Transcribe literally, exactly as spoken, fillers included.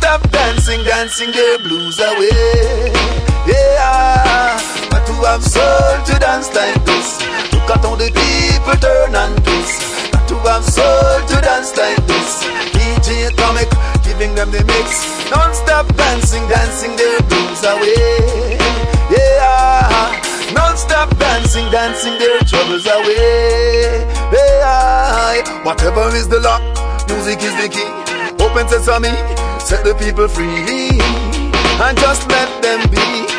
Non-stop dancing, dancing their blues away. Yeah, but to have soul to dance like this, look at all the people turn and twist. Got to have soul to dance like this. D J Atomic giving them the mix. Non-stop dancing, dancing their blues away. Yeah, non-stop dancing, dancing their troubles away. Yeah, whatever is the lock, music is the key. Open sesame, set the people free, and just let them be.